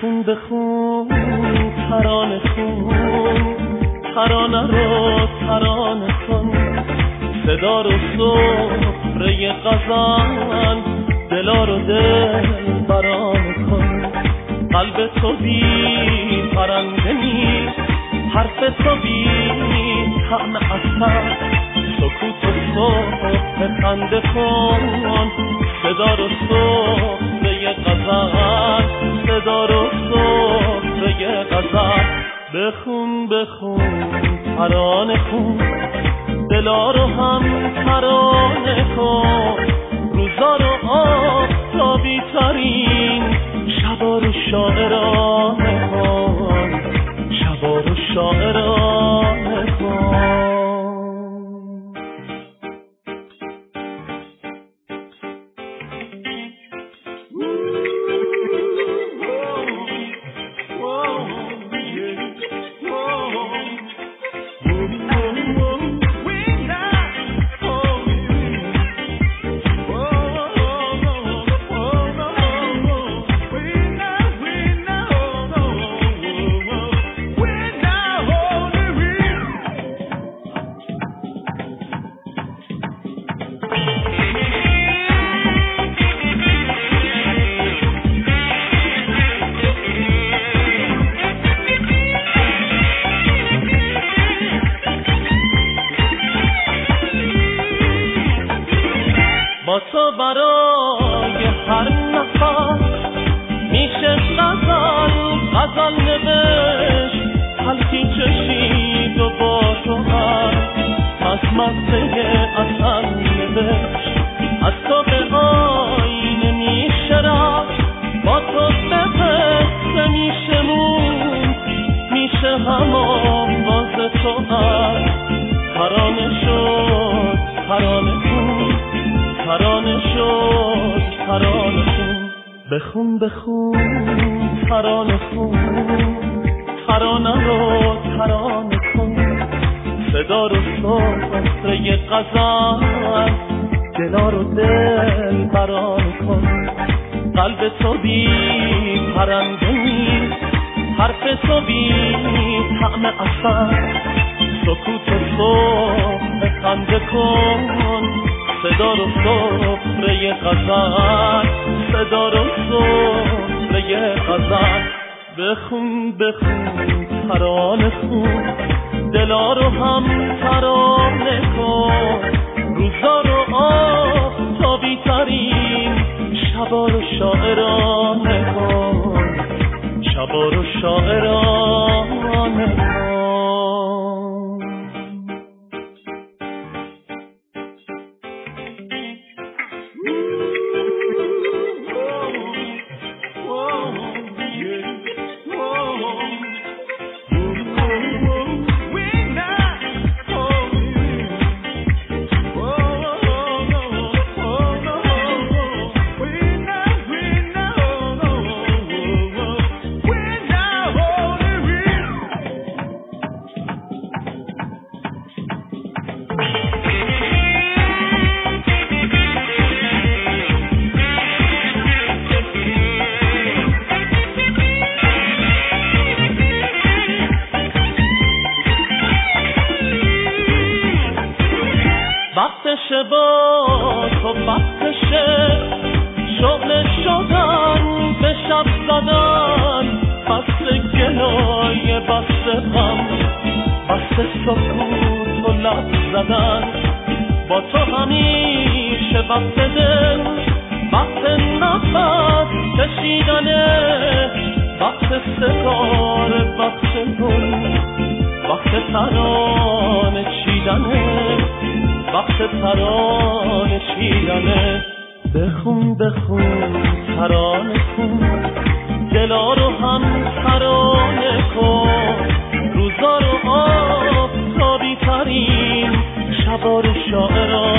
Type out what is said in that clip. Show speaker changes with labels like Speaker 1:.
Speaker 1: بخون بخون ترانه خون، ترانه رو ترانه کن، صدا رو سفره غزل، دلا رو دل برانه کن. قلب تو بی پرنده نیست، حرف تو بی طعم عسل، سکوت و صبح خنده کن، صدا رو سفره غزل، صدا رو سفره غزل. بخون بخون ترانه خون، دلا رو هم ترانه کن، روزا رو آفتابی ترین، شبا رو شاعرانه کن، شبا رو شاعرانه کن. با تو برای هر نفس میشه غزل، غزل نوشت، تلخی چشید و با تو از مزه اصل نوشت. از تو به آینه میشه رفت، با تو به قصه میشه مون، میشه همان باز تو ترانه شد ترانه کن، ترانه شد ترانه کن. بخون بخون ترانه خون، ترانه رو ترانه کن، صدا رو سفره غزل، دلا رو دل برانه کن. قلب تو بی پرنده نیست، حرف تو بی طعم عسل، سکوت و صبح خنده کن، صدا رو سفره غزل، صدا رو سفره غزل. بخون بخون ترانه خون، دلا رو هم ترانه کن، روزا رو آفتابی ترین، شبا رو شاعرانه کن، شبا رو شاعرانه کن. وقتشه با تو وقتشه، شغل شدن به شب زدن، بسته گلای بسته غم، بسته سکوت و لب زدن. با تو همیشه وقت دل، وقت نفس کشیدنه، وقت ستاره، وقت گل، وقت ترانه چیدنه، وقت ترانه چیدنه. بخون بخون ترانه کن، دلا رو هم ترانه کن، روزا رو آفتابی ترین، شبا رو شاعرانه